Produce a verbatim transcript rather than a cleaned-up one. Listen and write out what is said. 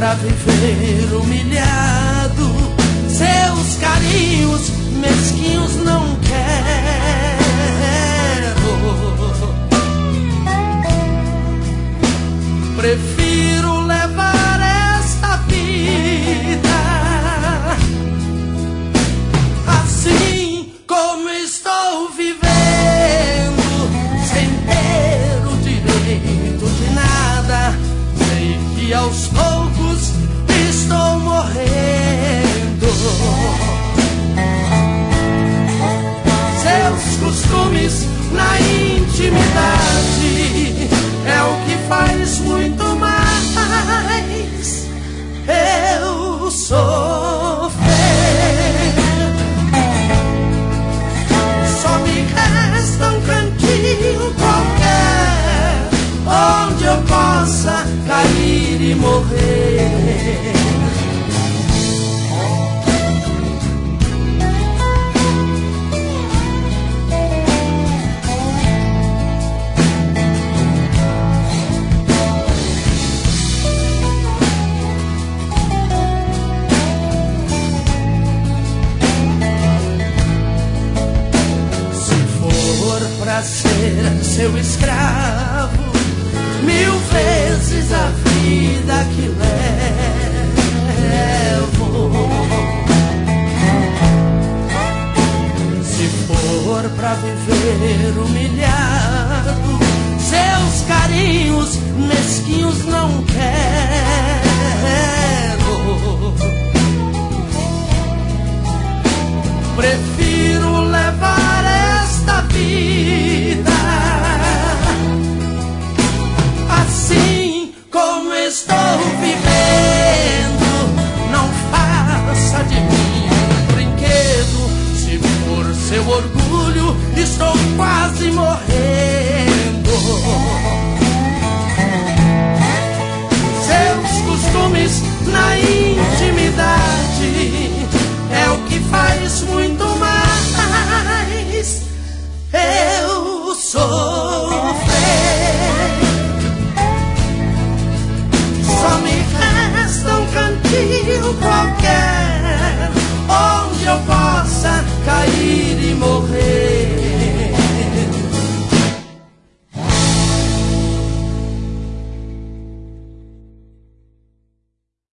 pra viver humilhado, seus carinhos mesquinhos não quero. Prefiro levar esta vida assim como estou vivendo, sem ter o direito de nada. Sei que aos poucos estou morrendo. Seus costumes na intimidade é o que faz muito mais eu sofrer. Só me resta um cantinho qualquer onde eu possa cair e morrer. Pra ser seu escravo, mil vezes a vida que levo. Se for pra viver humilhado, seus carinhos mesquinhos não quero. Prefiro levar esta vida assim como estou vivendo. Não faça de mim um brinquedo. Se por seu orgulho estou quase morrendo. Seus costumes na intimidade é o que faz muito mais eu sou.